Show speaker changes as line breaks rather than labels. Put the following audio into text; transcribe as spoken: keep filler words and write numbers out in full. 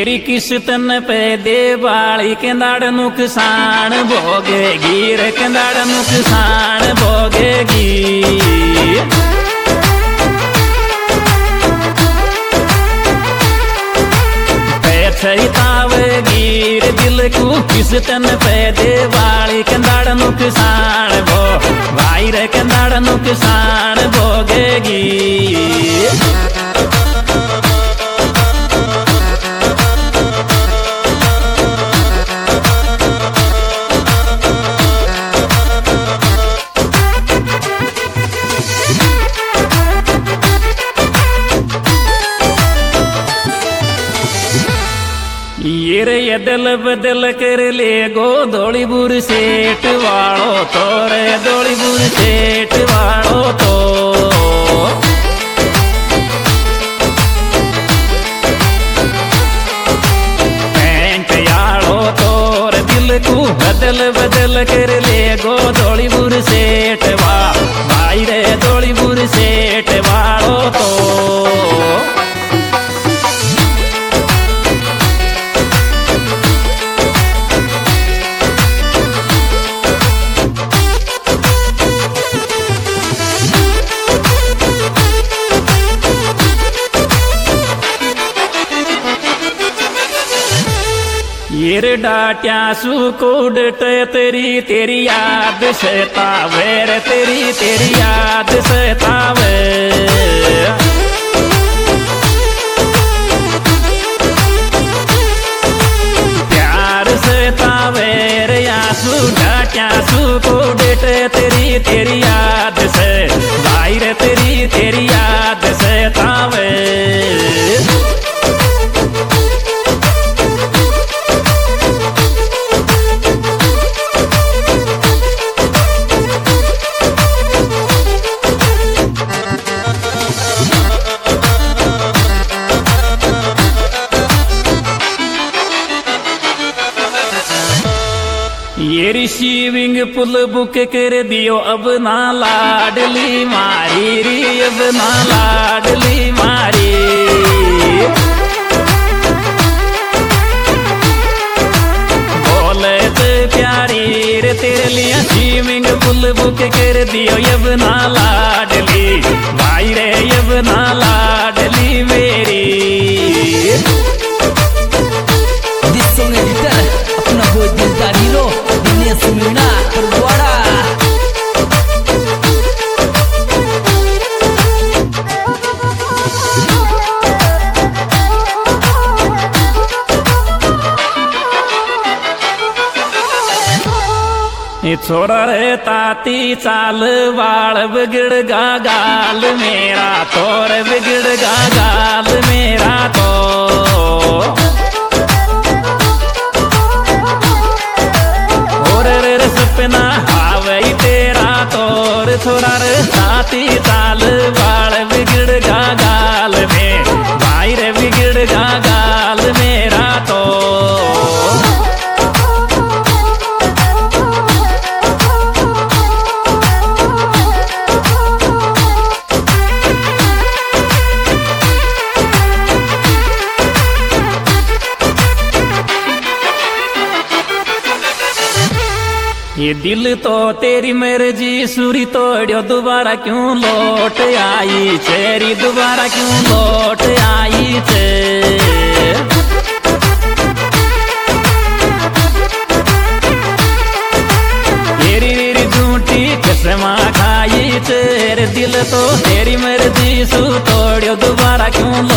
तेरी किस्तन पे देवाली कंदाड़ नुकसान भोगेगी रे कंदाड़ नुकसान भोगेगी। सहितावेगी रे दिल को किस्तन पे देवाली कंदाड़ नुकसान भो भाई रे कंदाड़ नुकसान भोगेगी। ये रे यदल बदल कर ले गो दौड़ी बुर सेठ वालो तो रे दौड़ी बुर सेठ वालो तो पैंट यालो तो रे दिल को बदल बदल कर ले गो दौड़ी बुर सेठ वा भाई रे दौड़ी बुर सेठ वालो तो। ये रे डाट्या सुकोडट तेरी तेरी याद सतावे रे तेरी तेरी याद सतावे। प्यार सतावे रे आंसू डाट्या सुकोडट तेरी तेरी याद से भाई रे तेरी तेरी याद सतावे। ये रिसीविंग पुल बुक कर दियो अब ना लाडली मारी री अब ना लाडली मारी। बोले तो प्यारी रे तेरे लिए स्विमिंग पुल बुक कर दियो अब ना लाडली भाई रे अब ना लाडली मेरी।
अपना वो दिलदारी लो सुनना परवाड़ा
छोड़ा रे ताती चाल वाल बिगड़ गा गाल मेरा तोर बिगड़ गा गाल मेरा तो। सपना हावे तेरा तोर थोड़ा रे साथी चाल वाल बिगड़ गा गाल में भाई रे बिगड़ गा गाल मेरा तो। ये दिल तो तेरी मर्जी सुरी तोड़ियो दोबारा क्यों लौट आई चेरी दोबारा क्यों लौट आई चे। तेरी री झूठी कसमा खाई तेरे दिल तो तेरी मर्जी सु तोड़ियो दोबारा क्यों